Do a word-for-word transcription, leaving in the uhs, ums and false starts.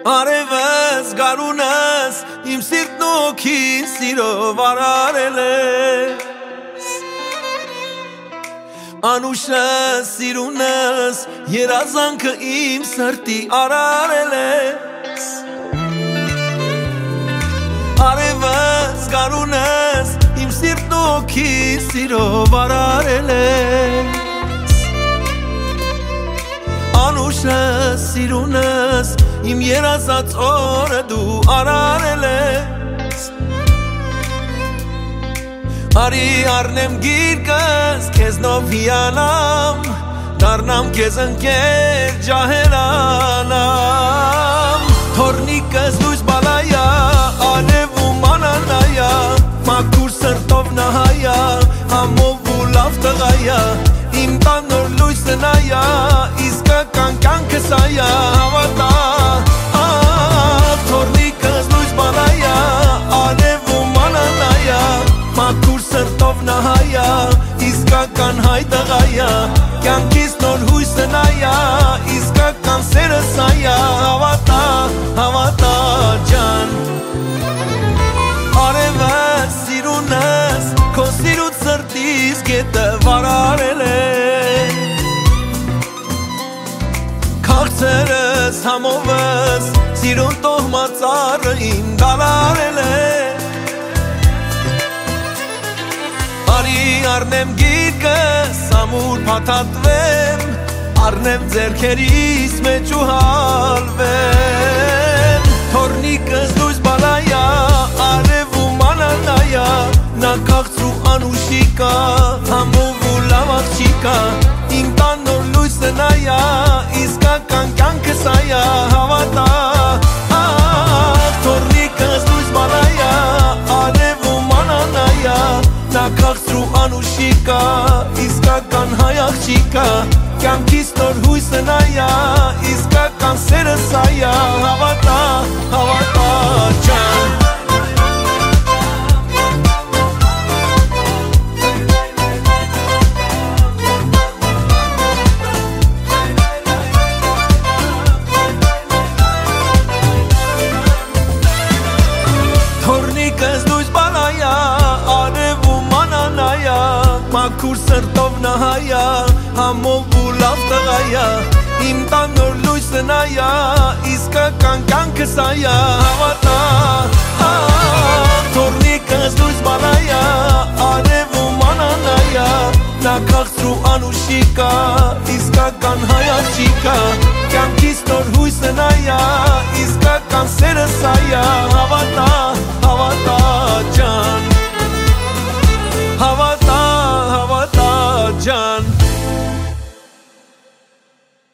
Արևս գարունս իմ սիրտն ու հոգին սիրով արարել ես Անուշս սիրունս երազանքը իմ սրտի արարել ես Արևս գարունս իմ սիրտն ու հոգին սիրով արարել ես Անուշս սիրունս իմ երազած օրը դու արարել ես Արի առնեմ գիրկս քեզնով հիանամ Դառնամ քեզ ընկեր ջահելանամ Թորնիկս լույս բալայա արևում անանայա Մաքուր սրտով նահայա համով ու լավ տղայա Իմ տան նոր լույսը նայա իսկական կյանքս այա հավատա Թորնիկս լույս բալայա արևում անանայա Մաքուր սրտով նահայա իսկական հայ տղայա Կյանքիս նոր հույսը նայա իսկական սերս այա Հավատա, հավատա ջան Արևս սիրունս քո սիրուց սրտիս գետը վարարել է Քաղցերս համովս սիրուն տոհմածառը իմ դալարել է Արի առնեմ գիրկս ամուր փաթաթվեմ Առնեմ ձեռքերիս մեջ ու հալվեմ Թորնիկս լույս բալայա արևում անանայա Նա քաղցր ու անուշիկա համով ու լավ աղջիկա Իմ տան նոր լույսը նայա իսկական կյանքս այա հավատա Թորնիկս լույս բալայա արևում անանայա Նա քաղցր ու անուշիկա իսկական հայ աղջիկա Կյանքիս նոր հույսը նայա իսկական սերս այա Հավատա, հավատա ջան Թորնիկս լույս բալայա արևում անանայա Մաքուր սրտով նահայա համով ու լավ տղայա Իմ տան նոր լույսը նայա իսկական կյանքս այա Հավատա Թորնիկս լույս բալայա արևում անանայա Նա քաղցր ու անուշիկա իսկական հայ աղջիկա Կյանքիս նոր հույսը նայա իսկական սերս այա Հավատա